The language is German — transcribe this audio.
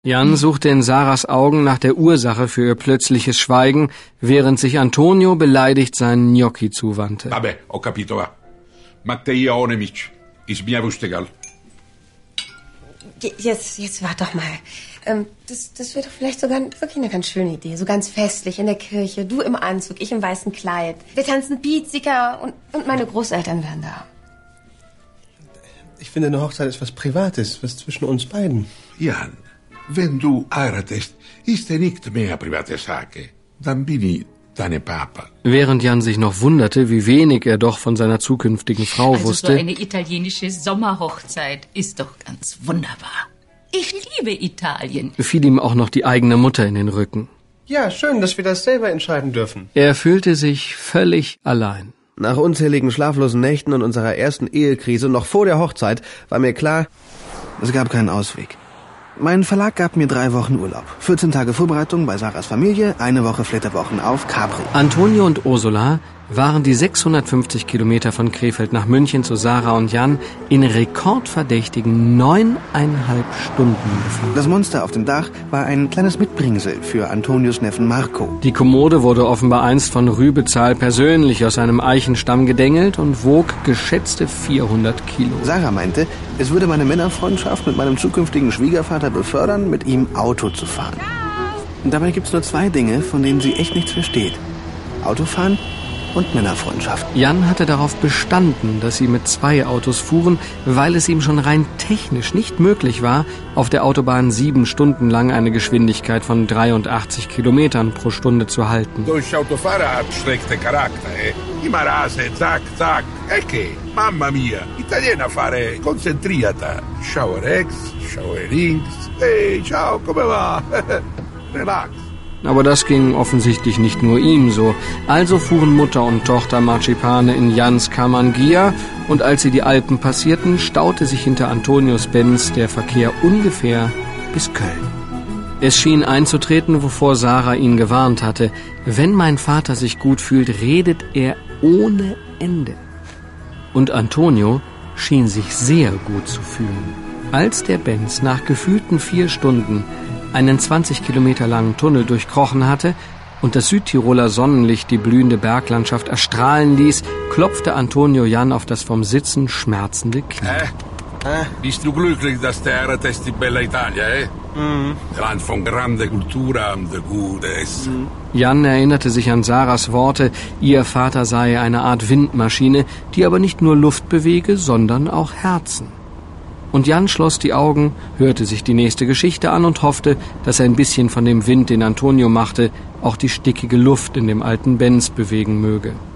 Jan suchte in Sarahs Augen nach der Ursache für ihr plötzliches Schweigen, während sich Antonio beleidigt seinen Gnocchi zuwandte. Vabbè, ho capito, va. Matteo Onemic. Ist mir wurscht egal. Jetzt wart doch mal. Das wäre doch vielleicht sogar wirklich eine ganz schöne Idee. So ganz festlich in der Kirche. Du im Anzug, ich im weißen Kleid. Wir tanzen Pizzica und meine Großeltern wären da. Ich finde, eine Hochzeit ist was Privates, was zwischen uns beiden. Jan, wenn du heiratest, ist nicht mehr private Sache. Dann bin ich deine Papa. Während Jan sich noch wunderte, wie wenig er doch von seiner zukünftigen Frau wusste. So eine italienische Sommerhochzeit ist doch ganz wunderbar. Ich liebe Italien. Fiel ihm auch noch die eigene Mutter in den Rücken. Ja, schön, dass wir das selber entscheiden dürfen. Er fühlte sich völlig allein. Nach unzähligen schlaflosen Nächten und unserer ersten Ehekrise, noch vor der Hochzeit, war mir klar, es gab keinen Ausweg. Mein Verlag gab mir 3 Wochen Urlaub. 14 Tage Vorbereitung bei Sarahs Familie, 1 Woche Flitterwochen auf Capri. Antonio und Ursula waren die 650 Kilometer von Krefeld nach München zu Sarah und Jan in rekordverdächtigen 9,5 Stunden gefahren. Das Monster auf dem Dach war ein kleines Mitbringsel für Antonios Neffen Marco. Die Kommode wurde offenbar einst von Rübezahl persönlich aus einem Eichenstamm gedengelt und wog geschätzte 400 Kilo. Sarah meinte, es würde meine Männerfreundschaft mit meinem zukünftigen Schwiegervater befördern, mit ihm Auto zu fahren. Und dabei gibt's nur 2 Dinge, von denen sie echt nichts versteht. Autofahren und Männerfreundschaft. Jan hatte darauf bestanden, dass sie mit 2 Autos fuhren, weil es ihm schon rein technisch nicht möglich war, auf der Autobahn 7 Stunden lang eine Geschwindigkeit von 83 Kilometern pro Stunde zu halten. Deutsche Autofahrer hat schlechte Charakter, Immer rase, zack, zack. Che? Mamma mia, Italiener fare concentriata. Ciao rechts, ciao links. Hey, ciao, come va? Relax. Aber das ging offensichtlich nicht nur ihm so. Also fuhren Mutter und Tochter Marcipane in Jans Kamangia und als sie die Alpen passierten, staute sich hinter Antonios Benz der Verkehr ungefähr bis Köln. Es schien einzutreten, wovor Sarah ihn gewarnt hatte. Wenn mein Vater sich gut fühlt, redet er ohne Ende. Und Antonio schien sich sehr gut zu fühlen. Als der Benz nach gefühlten 4 Stunden einen 20 Kilometer langen Tunnel durchkrochen hatte und das Südtiroler Sonnenlicht die blühende Berglandschaft erstrahlen ließ, klopfte Antonio Jan auf das vom Sitzen schmerzende Knie. Bist du glücklich, dass du heiratest in Bella Italia, Land von grande Cultura und gute Essen. Jan erinnerte sich an Sarahs Worte, ihr Vater sei eine Art Windmaschine, die aber nicht nur Luft bewege, sondern auch Herzen. Und Jan schloss die Augen, hörte sich die nächste Geschichte an und hoffte, dass ein bisschen von dem Wind, den Antonio machte, auch die stickige Luft in dem alten Benz bewegen möge.